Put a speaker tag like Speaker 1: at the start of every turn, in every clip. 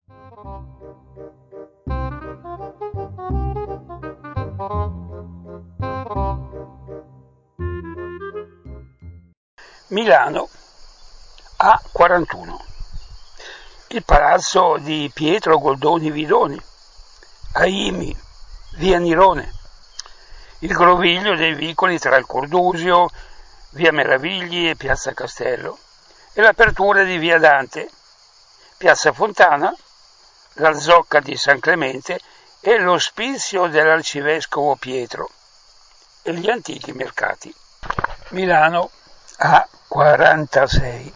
Speaker 1: Milano A41. Il palazzo di Pietro Goldoni Vidoni, Aimi, via Nirone, il groviglio dei vicoli tra il Cordusio, via Meravigli e piazza Castello, e l'apertura di via Dante, piazza Fontana, la zocca di San Clemente e l'ospizio dell'arcivescovo Pietro e gli antichi mercati. Milano A46.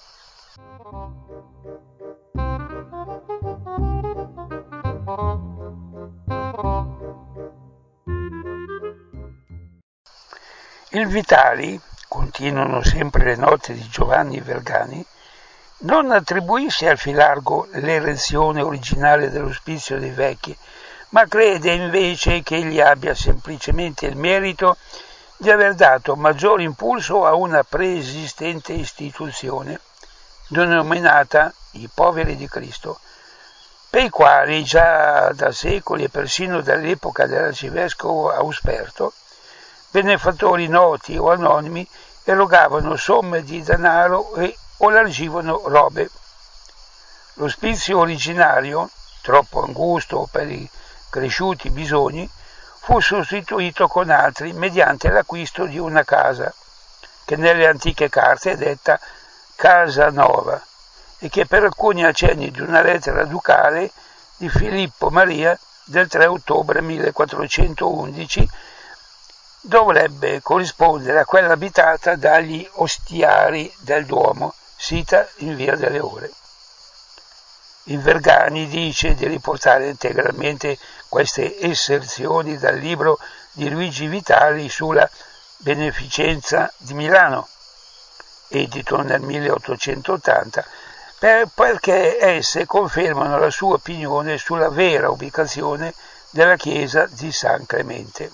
Speaker 1: Il Vitali, continuano sempre le note di Giovanni Vergani, non attribuisce al Filargo l'erezione originale dell'ospizio dei vecchi, ma crede invece che egli abbia semplicemente il merito di aver dato maggior impulso a una preesistente istituzione, denominata i Poveri di Cristo, per i quali già da secoli e persino dall'epoca dell'arcivescovo Ausperto, benefattori noti o anonimi erogavano somme di denaro o largivano robe. L'ospizio originario, troppo angusto per i cresciuti bisogni, fu sostituito con altri mediante l'acquisto di una casa, che nelle antiche carte è detta Casa Nova, e che per alcuni accenni di una lettera ducale di Filippo Maria del 3 ottobre 1411 dovrebbe corrispondere a quella abitata dagli ostiari del Duomo, sita in via delle Ore. Il Vergani dice di riportare integralmente queste eserzioni dal libro di Luigi Vitali sulla beneficenza di Milano, edito nel 1880, perché esse confermano la sua opinione sulla vera ubicazione della chiesa di San Clemente.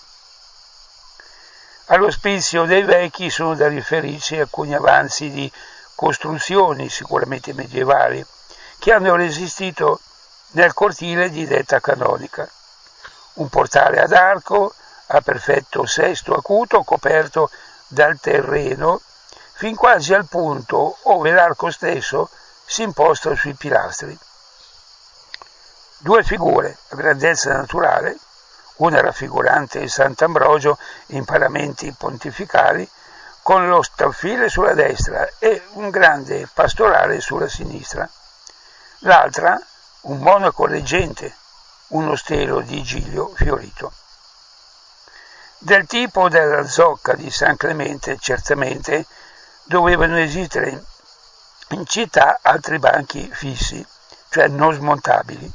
Speaker 1: All'ospizio dei vecchi sono da riferirsi alcuni avanzi di costruzioni, sicuramente medievali, che hanno resistito nel cortile di detta canonica. Un portale ad arco a perfetto sesto acuto coperto dal terreno fin quasi al punto ove l'arco stesso si imposta sui pilastri. Due figure a grandezza naturale, una raffigurante Sant'Ambrogio in paramenti pontificali, con lo staffile sulla destra e un grande pastorale sulla sinistra. L'altra, un monaco reggente, uno stelo di Giglio fiorito. Del tipo della zocca di San Clemente, certamente, dovevano esistere in città altri banchi fissi, cioè non smontabili,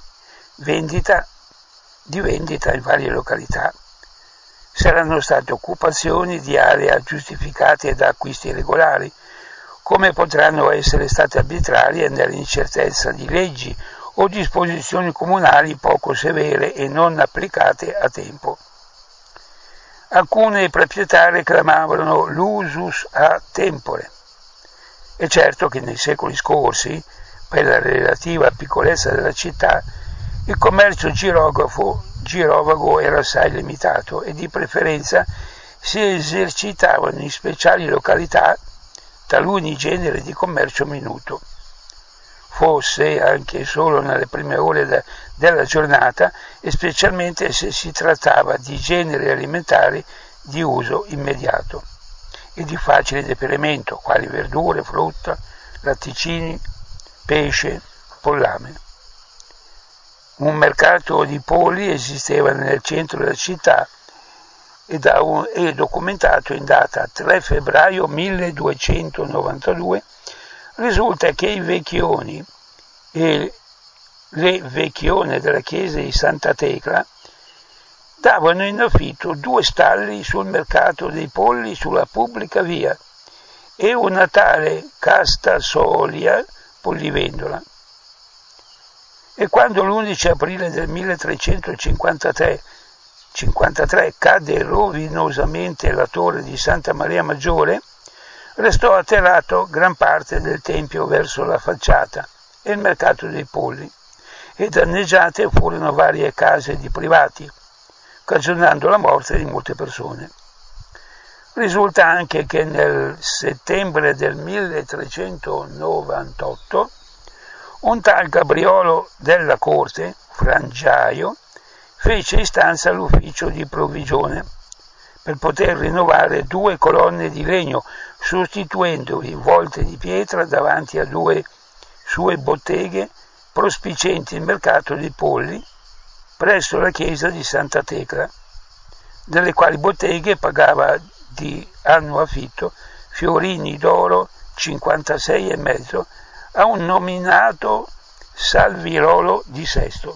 Speaker 1: di vendita in varie località. Saranno state occupazioni di aree giustificate da acquisti regolari, come potranno essere state arbitrarie nell'incertezza di leggi o disposizioni comunali poco severe e non applicate a tempo. Alcune proprietà reclamavano l'usus a tempore. È certo che nei secoli scorsi, per la relativa piccolezza della città, il commercio girovago era assai limitato e di preferenza si esercitavano in speciali località taluni generi di commercio minuto, fosse anche solo nelle prime ore della giornata e specialmente se si trattava di generi alimentari di uso immediato e di facile deperimento, quali verdure, frutta, latticini, pesce, pollame. Un mercato di polli esisteva nel centro della città è documentato in data 3 febbraio 1292. Risulta che i vecchioni e le vecchione della chiesa di Santa Tecla davano in affitto 2 stalli sul mercato dei polli sulla pubblica via e una tale Casta Solia pollivendola. E quando l'11 aprile del 1353 cadde rovinosamente la torre di Santa Maria Maggiore, restò atterrato gran parte del tempio verso la facciata e il mercato dei polli, e danneggiate furono varie case di privati, cagionando la morte di molte persone. Risulta anche che nel settembre del 1398 un tal Gabriolo della corte, frangiaio, fece istanza all'ufficio di provvigione per poter rinnovare 2 colonne di legno, sostituendovi volte di pietra davanti a 2 sue botteghe prospicienti il mercato di polli presso la chiesa di Santa Tecla, delle quali botteghe pagava di anno affitto fiorini d'oro 56,5 a un nominato Salvirolo di Sesto.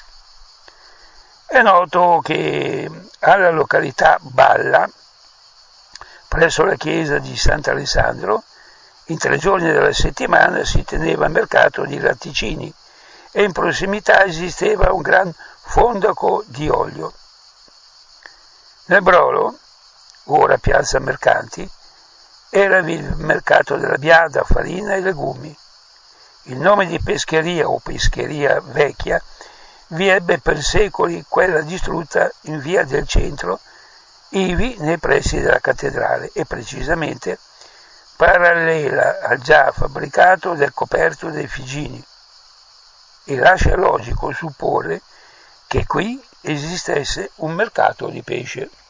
Speaker 1: È noto che alla località Balla, presso la chiesa di Sant'Alessandro, in 3 giorni della settimana si teneva mercato di latticini e in prossimità esisteva un gran fondaco di olio. Nel Brolo, ora piazza Mercanti, era il mercato della biada, farina e legumi. Il nome di pescheria o pescheria vecchia vi ebbe per secoli quella distrutta in via del Centro, ivi nei pressi della cattedrale e precisamente parallela al già fabbricato del coperto dei Figini, e lascia logico supporre che qui esistesse un mercato di pesce.